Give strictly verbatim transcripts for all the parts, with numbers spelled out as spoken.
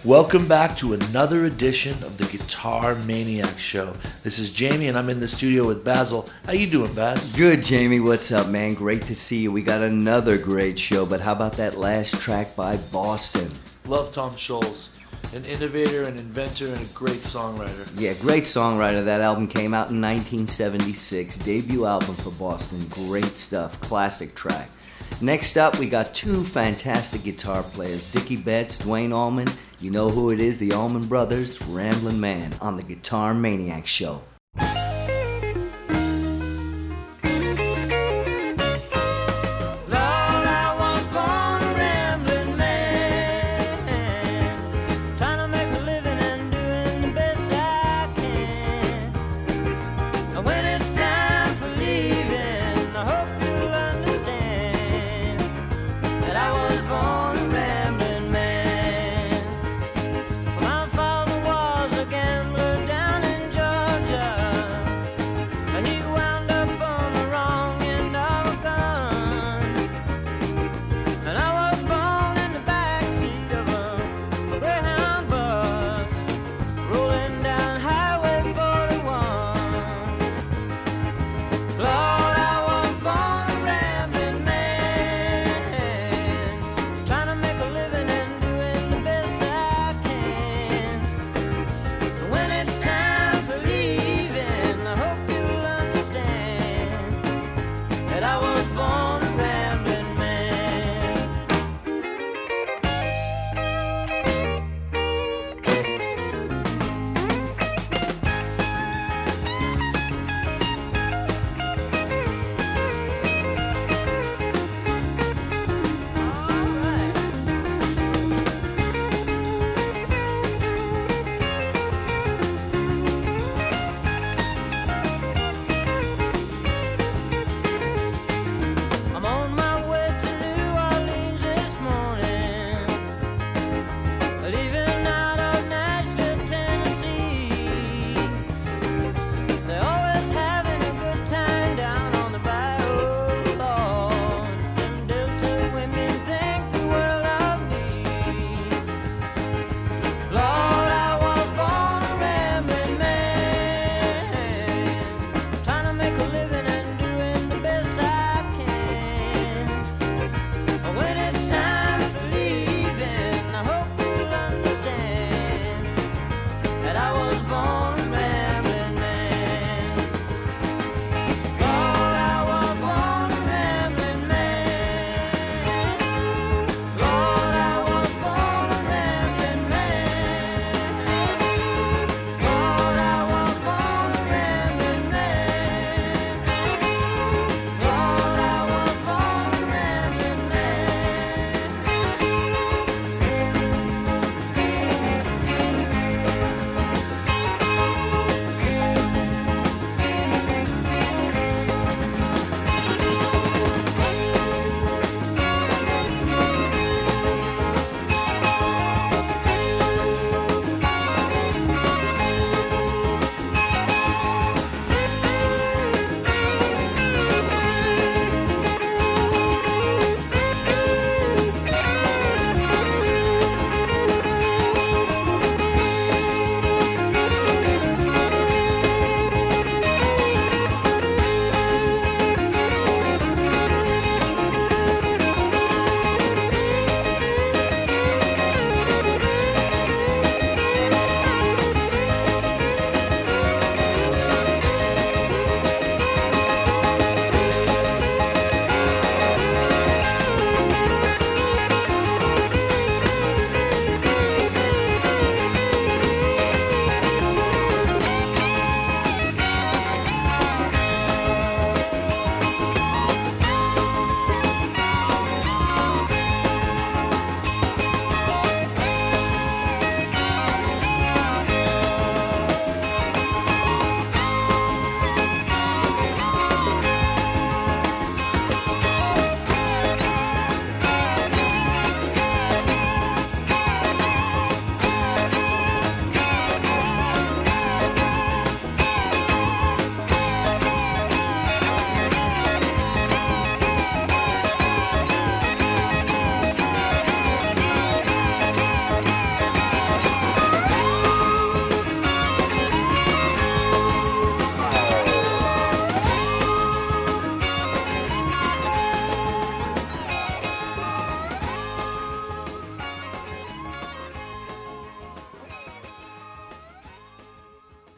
Welcome back to another edition of the Guitar Maniac Show. This is Jamie, and I'm in the studio with Basil. How you doing, Baz? Good, Jamie. What's up, man? Great to see you. We got another great show, but how about that last track by Boston? Love Tom Scholz, an innovator, an inventor, and a great songwriter. Yeah, great songwriter. That album came out in nineteen seventy-six. Debut album for Boston. Great stuff. Classic track. Next up, we got two fantastic guitar players, Dickie Betts, Duane Allman. You know who it is, the Allman Brothers, Ramblin' Man, on the Guitar Maniac Show. Georgia.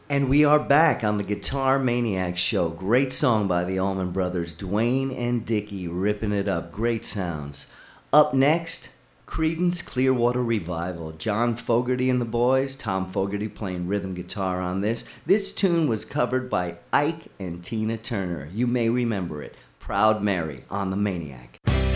And we are back on the Guitar Maniac Show. Great song by the Allman Brothers, Duane and Dickie, ripping it up. Great sounds. Up next, Creedence Clearwater Revival. John Fogerty and the boys, Tom Fogerty playing rhythm guitar on this. This tune was covered by Ike and Tina Turner. You may remember it. Proud Mary on the Maniac.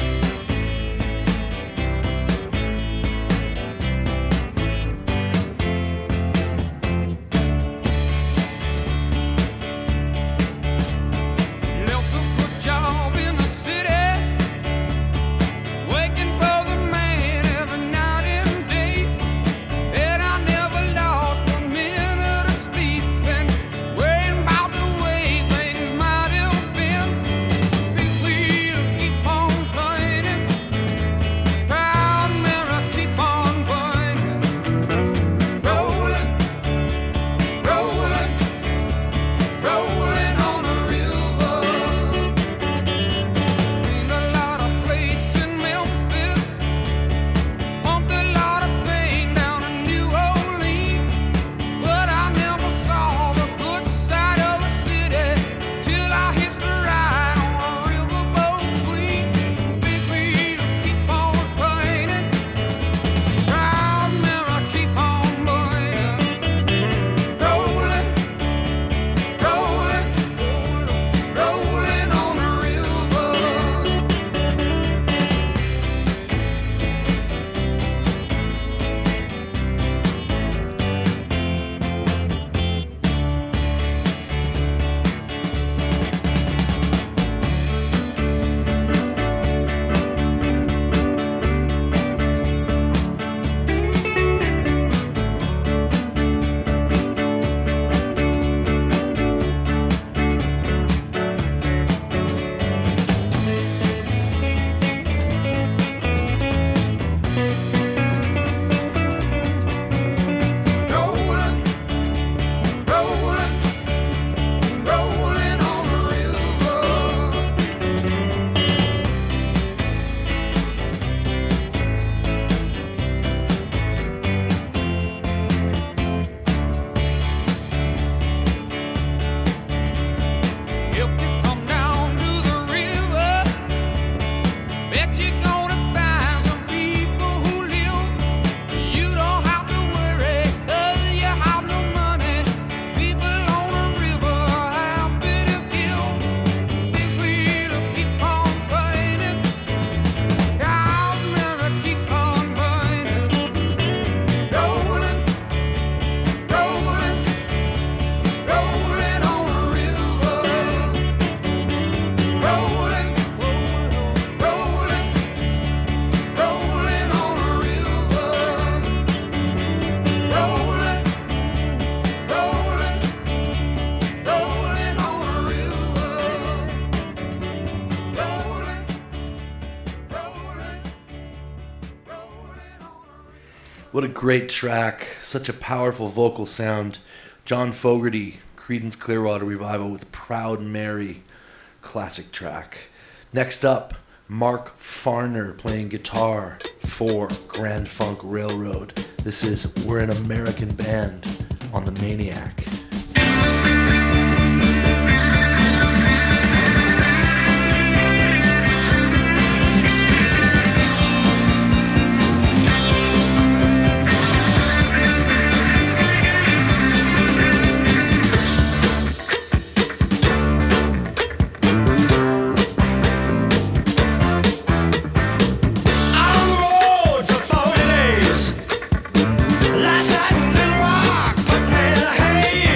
What a great track. Such a powerful vocal sound. John Fogerty, Creedence Clearwater Revival with Proud Mary. Classic track. Next up, Mark Farner playing guitar for Grand Funk Railroad. This is We're an American Band on the Maniac. Last night in rock put me in a haze.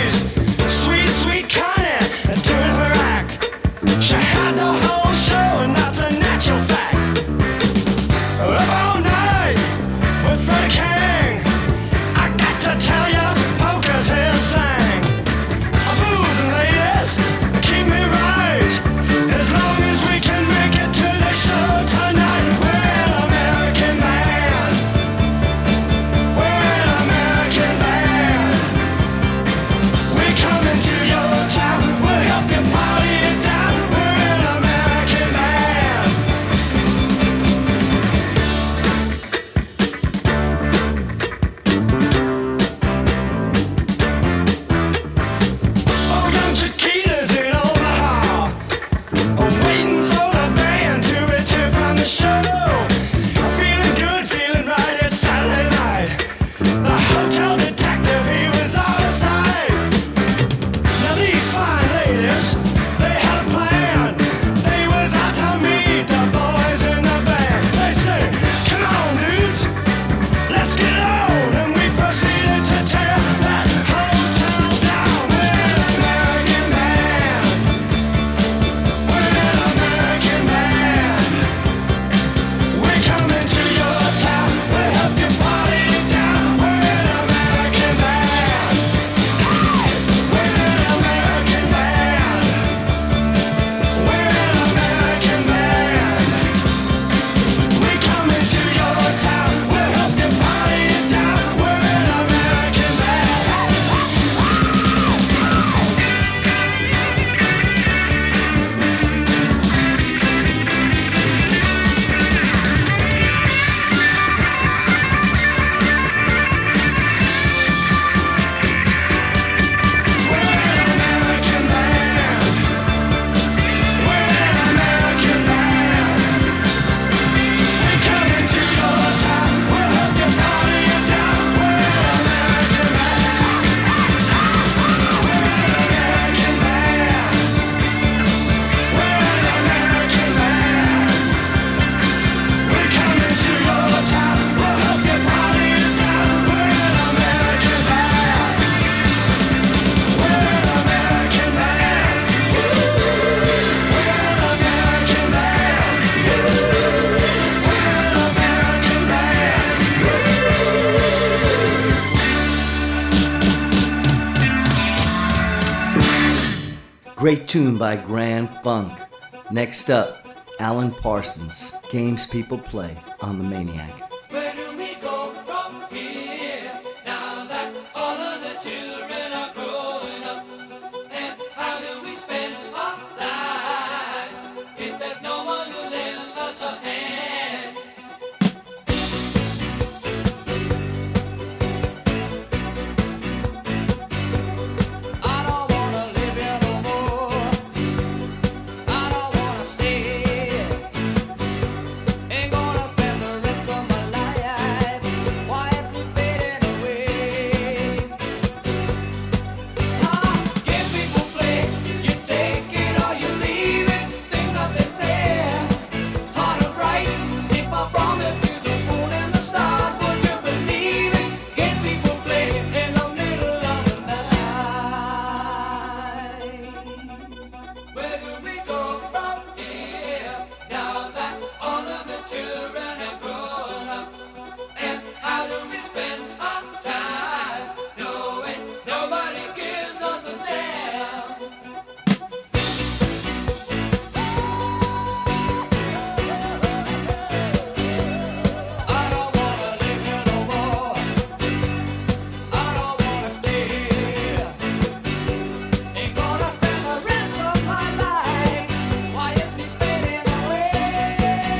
Great tune by Grand Funk. Next up, Alan Parsons, Games People Play on the Maniac. Where do we go from here now that all of the children are growing up? And how do we spend our lives if there's no one who lends us a hand? I don't wanna live here no more. I don't wanna stay here. Ain't gonna spend the rest of my life quietly fading away. Ah, game people play, you take it or you leave it. Things that they say, hard or bright. If I promise you the moon and the stars, would you believe it? Game people play in the middle of the night. Where do we go from here now that all of the children have grown up? And how do we spend our time knowing nobody gives us a damn? I don't wanna live here no more. I don't wanna stay here. Ain't gonna spend the rest of my life quietly fading away.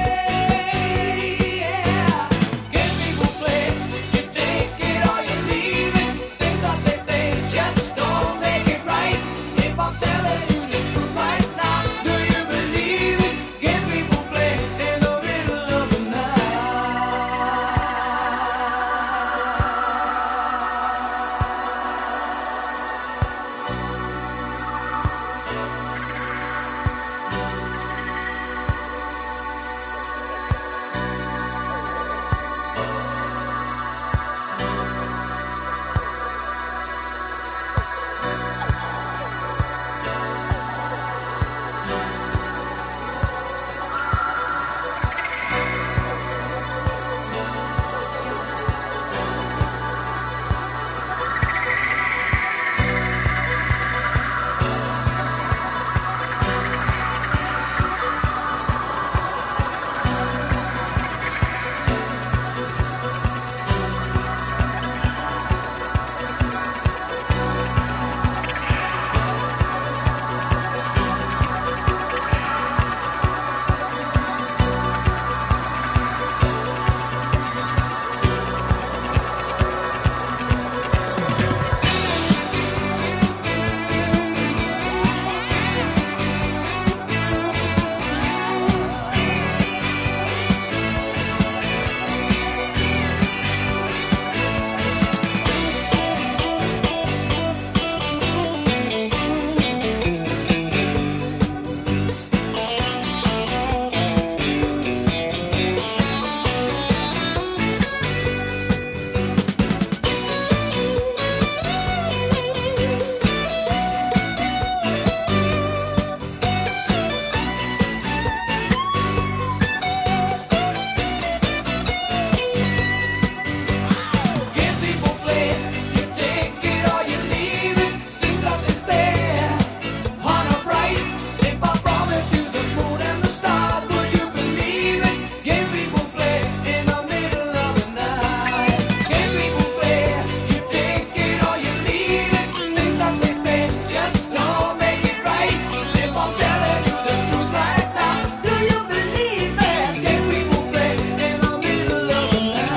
Yeah, game people play, you take it or you leave it. Things that they say just don't make it right. If I'm telling you the truth right now, do you believe it? Game people play in the middle of the night. Game people play, you take it or you leave it. Things that they say, hard or bright. If I promise you the moon and the stars, would you believe it? Game people play in the middle of the night. Game people play, you take it or you leave it. Things that they say just don't make it right. If I'm telling you the truth right now, do you believe that? Game people play in the middle of the night.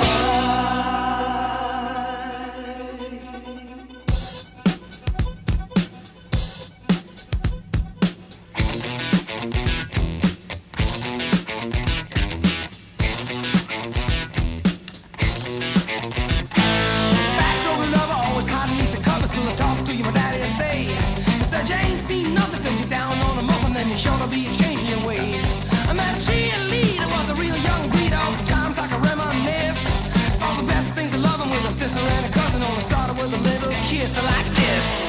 Backstory lover, always hiding beneath the covers till I talk to you, my daddy will say. He said you ain't seen nothing till you're down on the muffin, then you're sure to be changing your ways. I met cheerleader, was a real young breed, all times I can reminisce. All the best things of loving with a sister and a cousin, only started with a little kiss like this.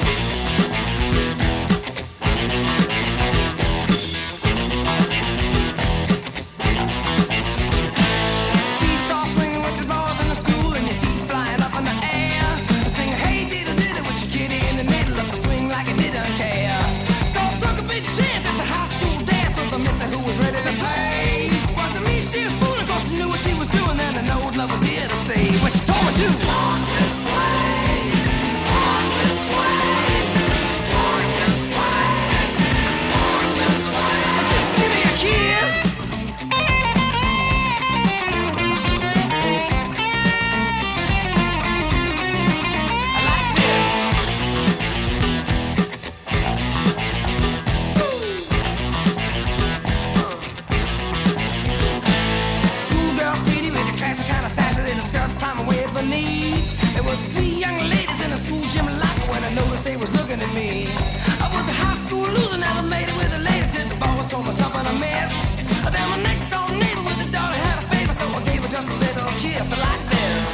Seesaw swinging with the balls in the school and your feet flying up in the air. Sing hey diddle diddle with your kitty in the middle of the swing like it didn't care. So took she was fooling, cause she knew what she was doing, and I know love was here to stay. When she told me to walk this way, walk this way, walk this way, walk this way. Just give me a kiss. I like this. Schoolgirl sweetie with the classic kind of sassy little skirts climbing way up her knee. There was three young ladies in a school gym locker when I noticed they was looking at me. I was a high school loser, never made it with a lady till the boss told me something I missed. Then my next door neighbor with a daughter had a favor, so I gave her just a little kiss like this.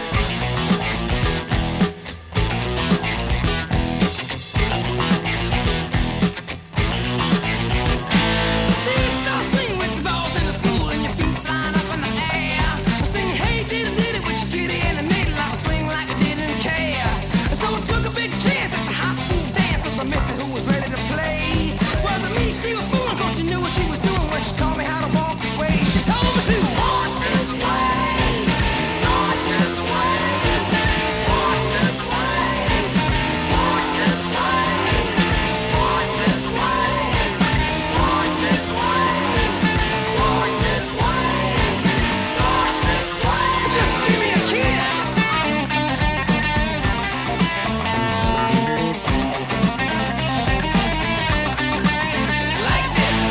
See, you start swinging with the balls in the school and your feet flying up in the air. Singing, hey, diddy, diddy, with your kitty in the middle. I was swing like I didn't care. So I took a big chance at the high school dance with my missy who was ready to play. Wasn't me, she was fooling, cause she knew what she was doing when she taught me how to walk this way. She told me to walk this way, walk this way, walk this way, walk this way, walk this way, walk this way, walk this way, talk this way. Just give me a kiss. Like this.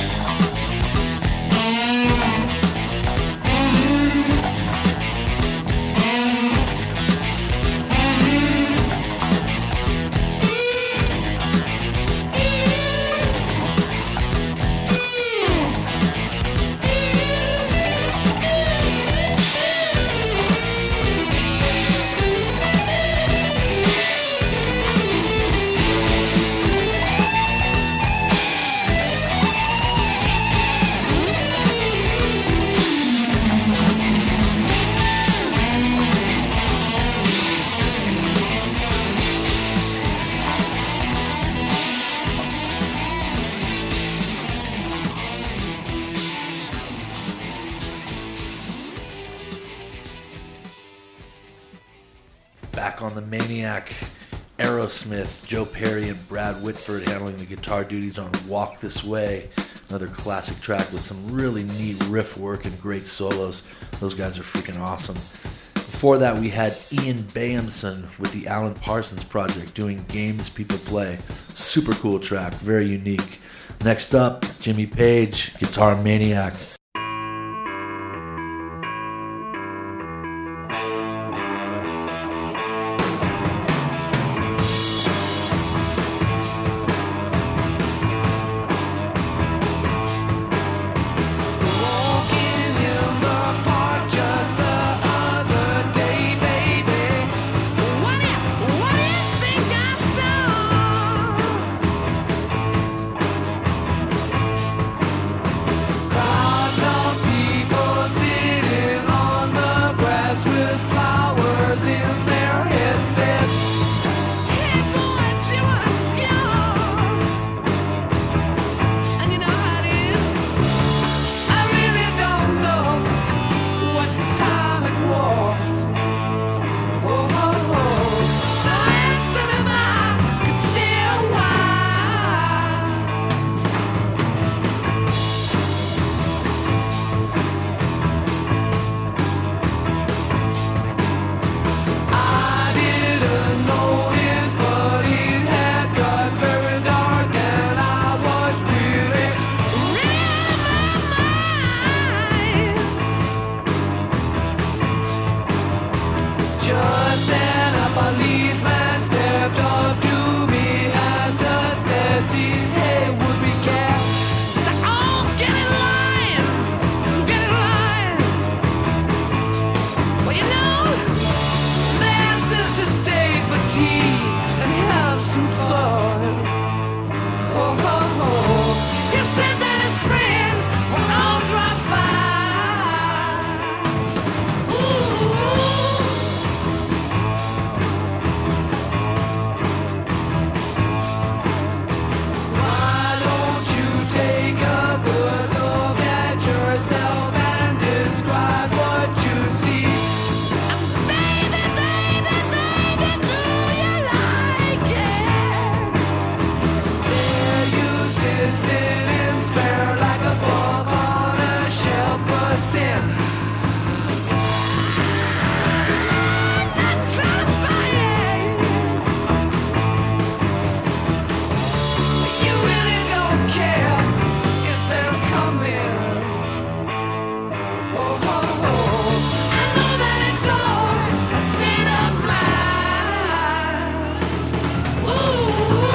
Back on the Maniac, Aerosmith, Joe Perry and Brad Whitford handling the guitar duties on Walk This Way. Another classic track with some really neat riff work and great solos. Those guys are freaking awesome. Before that, we had Ian Bayamson with the Alan Parsons Project doing Games People Play. Super cool track, very unique. Next up, Jimmy Page, Guitar Maniac. Walking in the park just the other day, baby. What do you, what do you think I saw? Rods despair like a book on a shelf first in. You really don't care if they're coming. Oh, oh, oh. I know that it's all a state of mind. Ooh.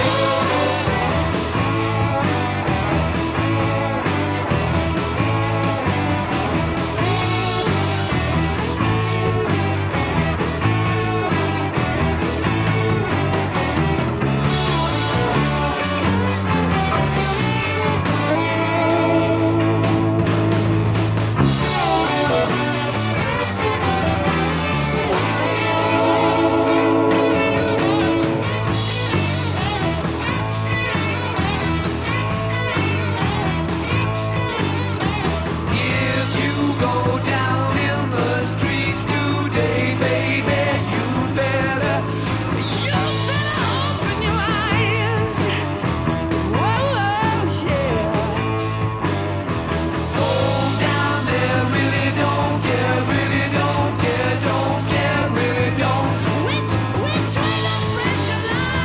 If you go down in the streets today, baby, you better, you better open your eyes. Whoa, yeah. Fall down there, really don't care, really don't care, don't care, really don't. Which, which way the pressure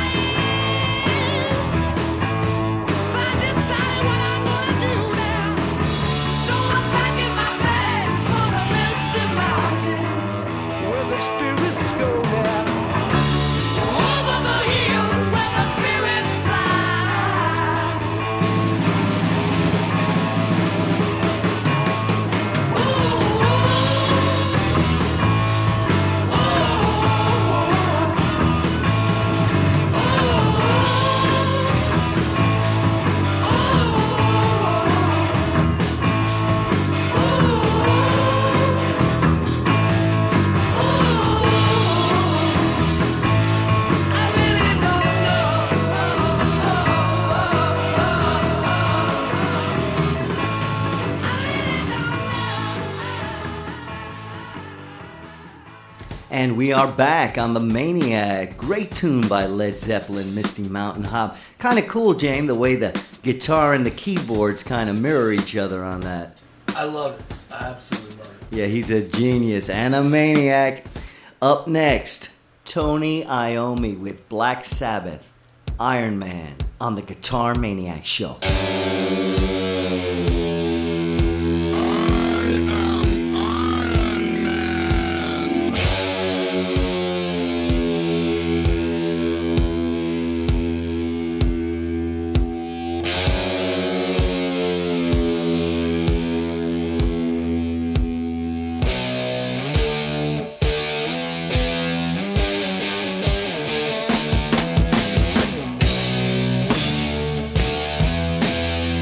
lies. So I decided what I'm gonna do now. So I'm packing my bags for the Misty Mountains, where the spirits go now. Over the hills where the spirits fly. I really don't And we are back on the Maniac. Great tune by Led Zeppelin, Misty Mountain Hop. Kind of cool, James, the way the guitar and the keyboards kind of mirror each other on that. I love it. I absolutely love it. Yeah, he's a genius and a maniac. Up next, Tony Iommi with Black Sabbath, Iron Man on the Guitar Maniac Show. know.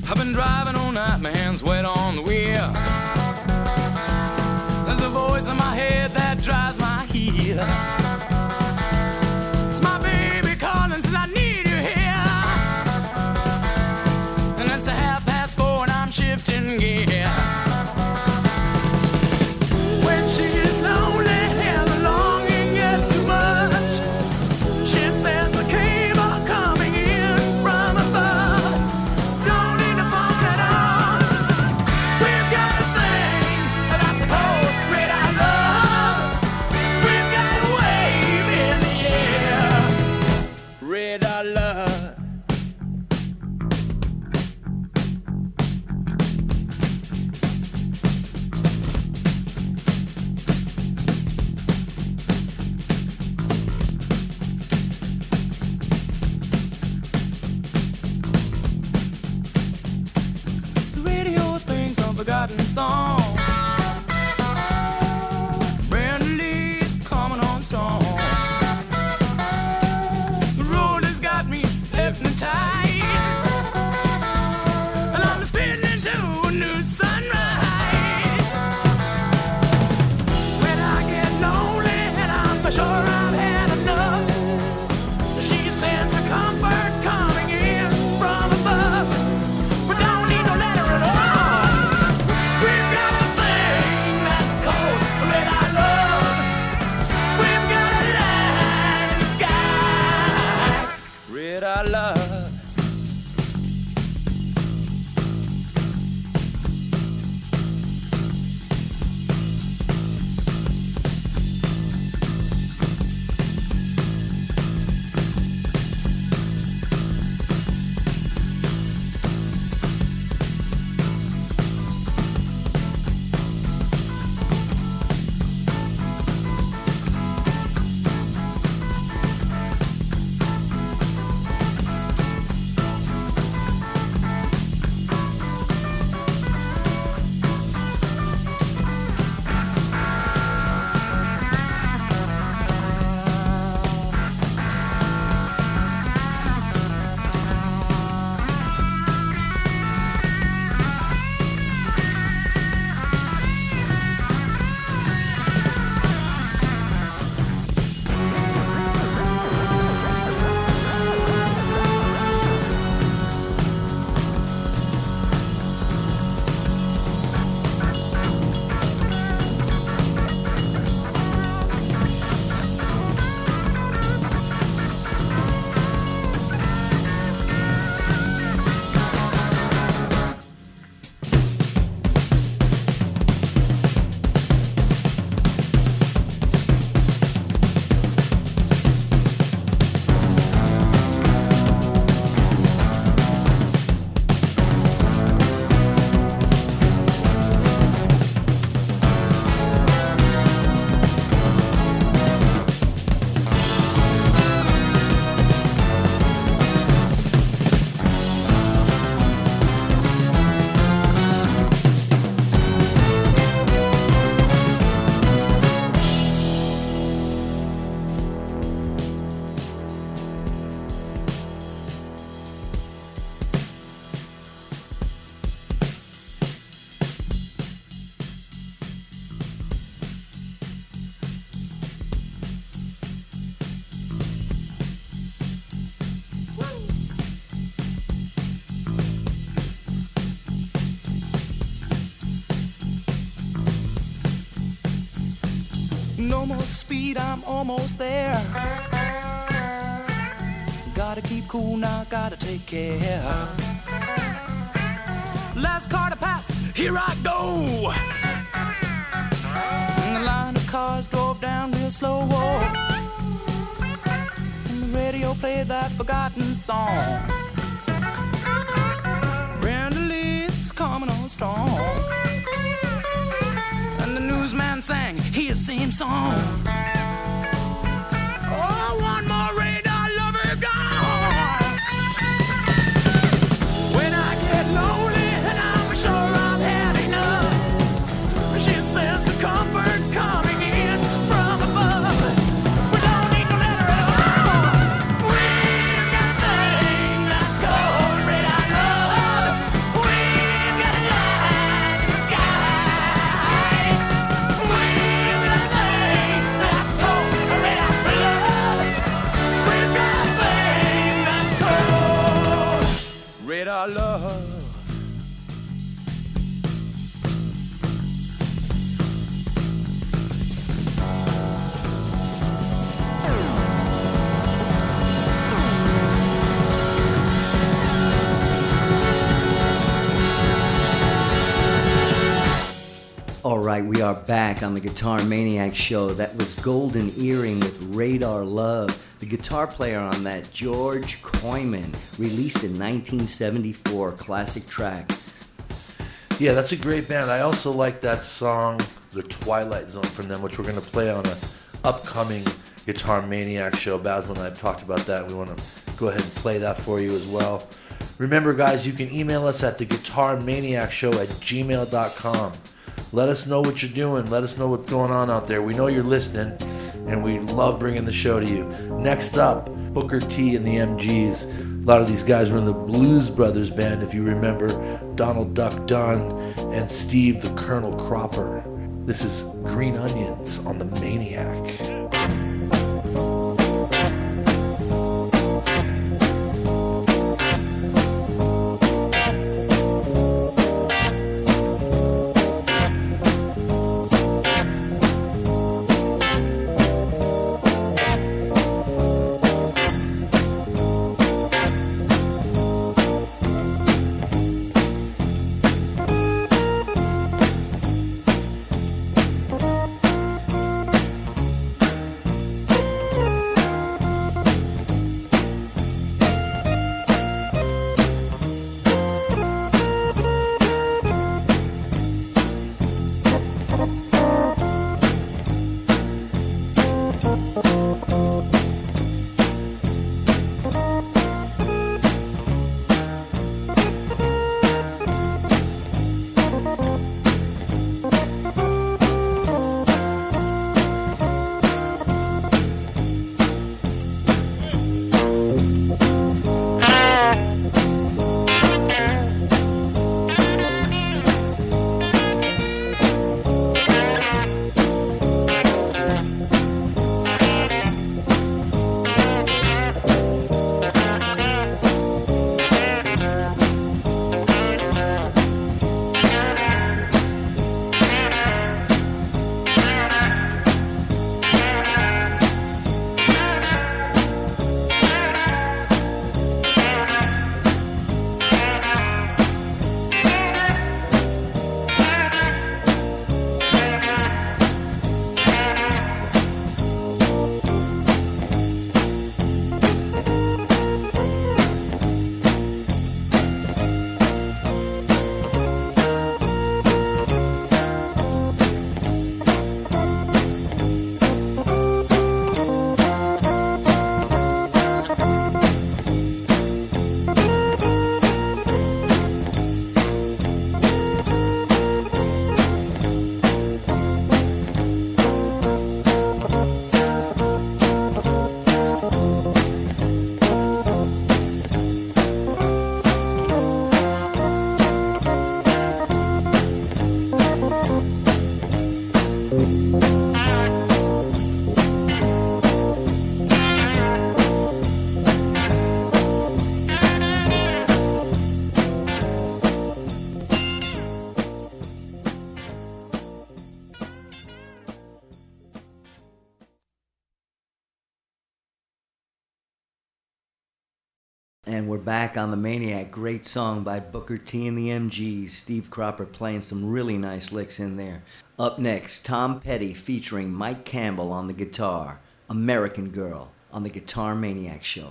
I've been driving all night, my hands wet on the wheel. There's a voice in my head that drives my heel. It's my baby calling, says I need you here. And it's a half past four and I'm shifting gear. When she's lonely and the longing gets too much, she sends a cable coming in from above. Don't need to phone it on. We've got a thing that's a cold red I love. We've got a wave in the air. Red I love. The radio springs some forgotten song. Brand leaves coming on strong. The road has got me hypnotized, and I'm spinning into a new sunrise. When I get lonely and I'm for sure I've had enough, she sends a comfort coming in from above. We don't need no letter at all. We've got a thing that's cold, red I love. We've got a light in the sky, red I love. No more speed, I'm almost there. Gotta keep cool now, gotta take care. Last car to pass, here I go. And the line of cars drove down real slow. And the radio played that forgotten song. Brenda Lee's coming on strong. And the newsman sang his same song. Oh, one more radar lover gone. When I get lonely and I'm sure I've had enough, she sends the comfort coming in from above. We don't need no letter at all. We've got a thing that's called red I love. right, we are back on the Guitar Maniac Show. That was Golden Earring with Radar Love. The guitar player on that, George Koyman, released in nineteen seventy-four, classic track. Yeah, that's a great band. I also like that song, The Twilight Zone, from them, which we're going to play on an upcoming Guitar Maniac Show. Basil and I have talked about that. We want to go ahead and play that for you as well. Remember, guys, you can email us at the guitar maniac show at gmail dot com. Let us know what you're doing. Let us know what's going on out there. We know you're listening, and we love bringing the show to you. Next up, Booker T and the M Gs. A lot of these guys were in the Blues Brothers band, if you remember. Donald Duck Dunn and Steve the Colonel Cropper. This is Green Onions on the Maniac. And we're back on the Maniac. Great song by Booker T and the M Gs. Steve Cropper playing some really nice licks in there. Up next, Tom Petty featuring Mike Campbell on the guitar. American Girl on the Guitar Maniac Show.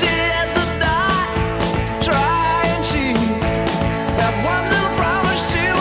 One little promise to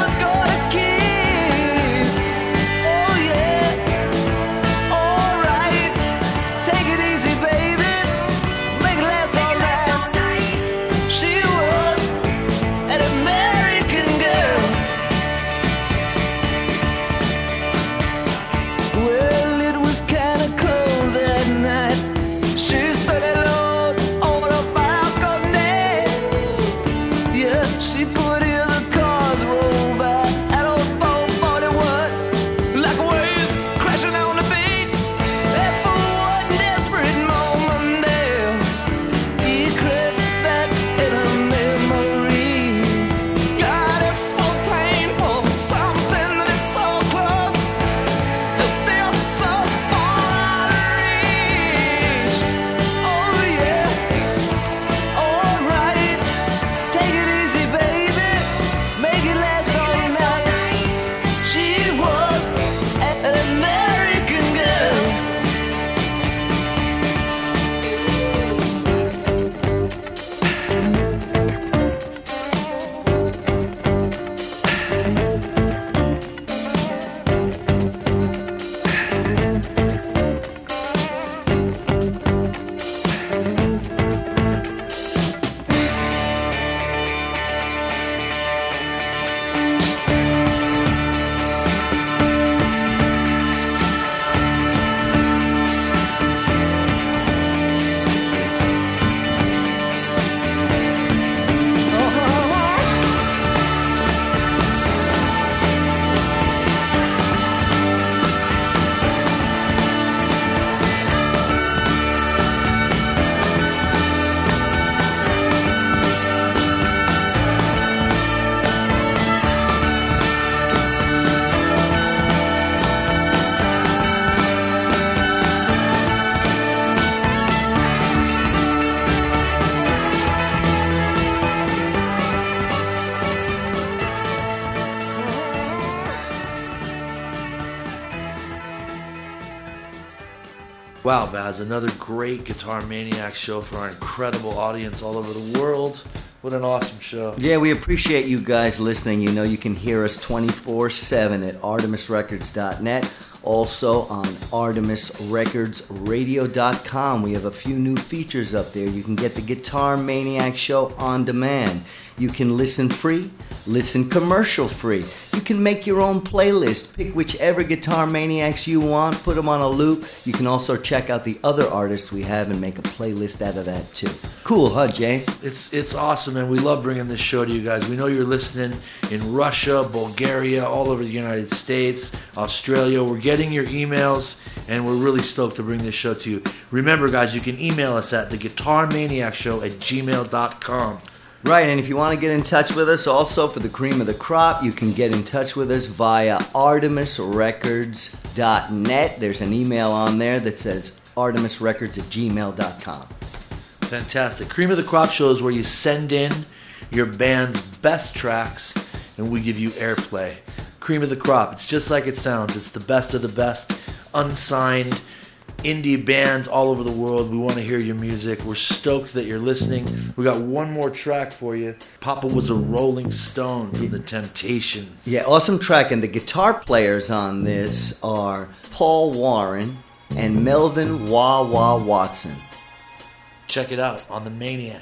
Wow, Baz, another great Guitar Maniac show for our incredible audience all over the world. What an awesome show. Yeah, we appreciate you guys listening. You know you can hear us twenty-four seven at artemis records dot net. Also on artemis records radio dot com. We have a few new features up there. You can get the Guitar Maniac show on demand. You can listen free, listen commercial free. You can make your own playlist. Pick whichever Guitar Maniacs you want, put them on a loop. You can also check out the other artists we have and make a playlist out of that too. Cool, huh, Jay? It's it's awesome, and we love bringing this show to you guys. We know you're listening in Russia, Bulgaria, all over the United States, Australia. We're getting your emails, and we're really stoked to bring this show to you. Remember, guys, you can email us at the guitar maniac show at gmail dot com. Right, and if you want to get in touch with us also for the cream of the crop, you can get in touch with us via artemis records dot net. There's an email on there that says artemis records at gmail dot com. Fantastic. Cream of the Crop show is where you send in your band's best tracks and we give you airplay. Cream of the Crop, it's just like it sounds. It's the best of the best, unsigned indie bands all over the world. We want to hear your music. We're stoked that you're listening. We got one more track for you. Papa Was a Rolling Stone from the Temptations. Yeah, awesome track. And the guitar players on this are Paul Warren and Melvin Wah Wah Watson. Check it out on the Maniac.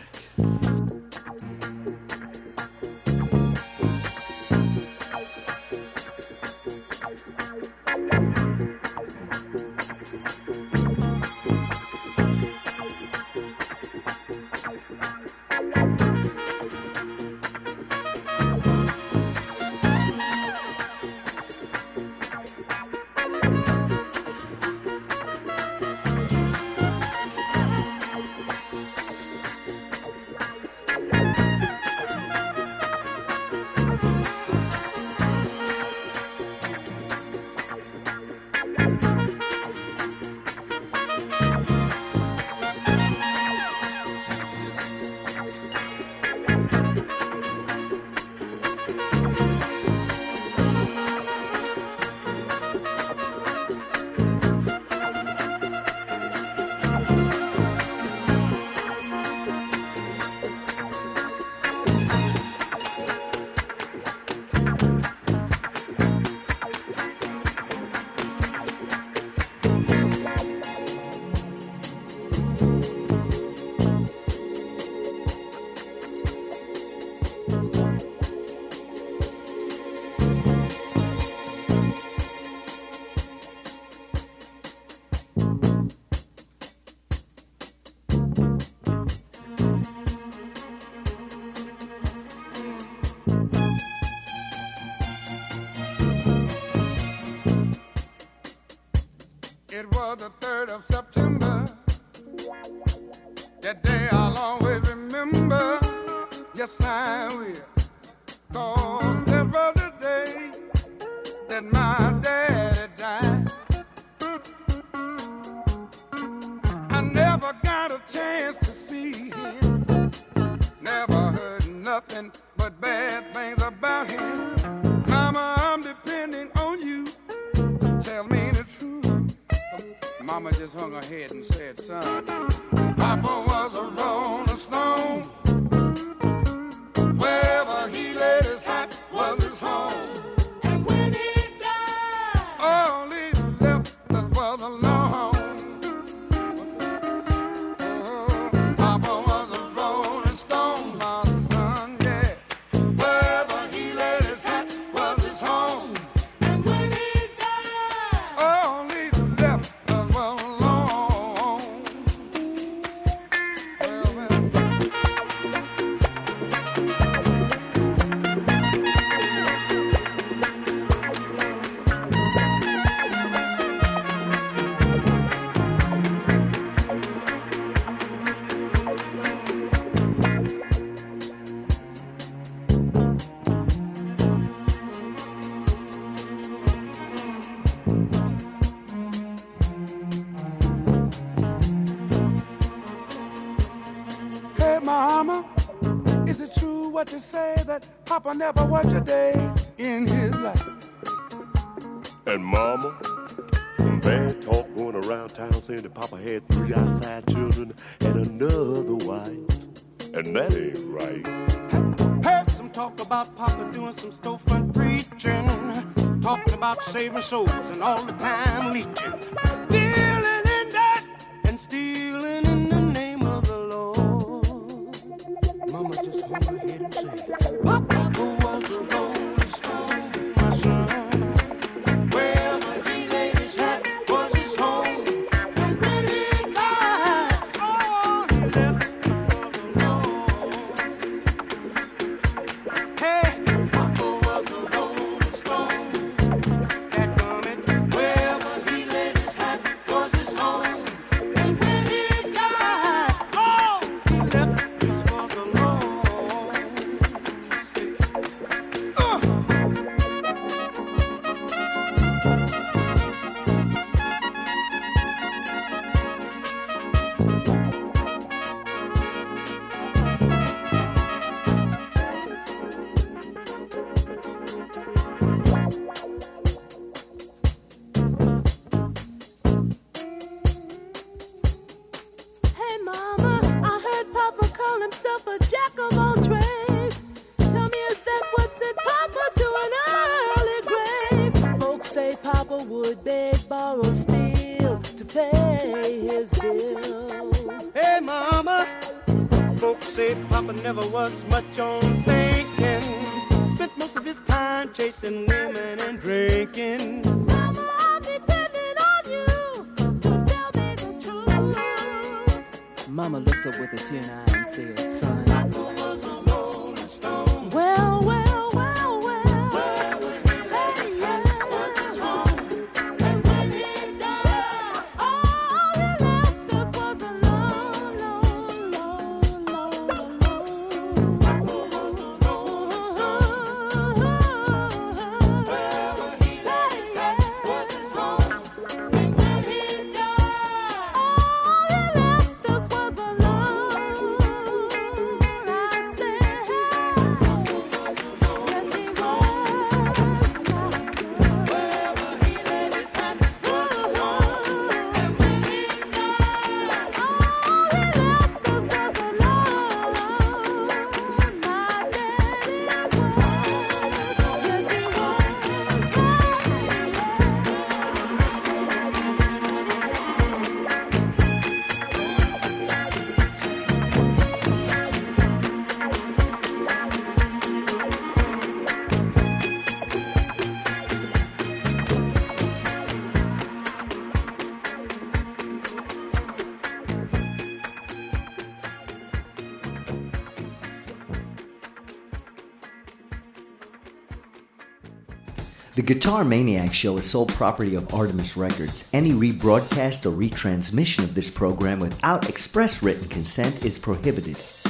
It was the third of September. That day I'll always remember. Yes, I will. 'Cause that was the day that my daddy died. I never got a chance to see him. Never heard nothing but bad things about him. Mama, I'm depending on you. Tell me the truth. Mama just hung her head and said, son, Papa was a rolling stone. Wherever he laid his hat was his home. And when he died, all he left us was alone. Oh, Papa was a rolling stone, my son, yeah. Wherever he laid his hat was his home. And when he died, all he left us was alone. Well, well. Hey, Mama, is it true what they say that Papa never worked a day in his life? And Mama, mm, Bad talk going around town saying that Papa had three outside children and another wife. And that ain't right. Heard some talk about Papa doing some storefront preaching, talking about saving souls and all the time leeching, dealing in that and stealing in the name of the Lord. Mama just hold her head and say, Papa was a rolling stone, my son. Wherever he laid his hat was his home. And when he died, oh, he left it for the Lord. Hey, Papa was a rolling stone. That comment, wherever he laid his hat was his home. And when he died, oh, he left this for the Lord. Uh. Hey mama, I heard Papa call himself a jack of all trades. Tell me, is that what sent Papa to an early grave? Folks say Papa would beg, borrow, steal to pay his bills. Hey, mama. Folks say Papa never was much on thinking. Spent most of his time chasing women and drinking. Mama, I'm depending on you to tell me the truth. Mama looked up with a tear in her eye and said, son, Well, well, well, well. Hey, yeah. And when he died, all he left us was a lone, lone, lone, lone, lone. Papa was a rolling stone. Wherever he laid his hat was his home. And when he died, all he left us was alone. I said, yes, he was. Wherever he laid his hat was his home. And when he died, all he left us was alone. My daddy was. Yes, he The Guitar Maniac Show is sole property of Artemis Records. Any rebroadcast or retransmission of this program without express written consent is prohibited.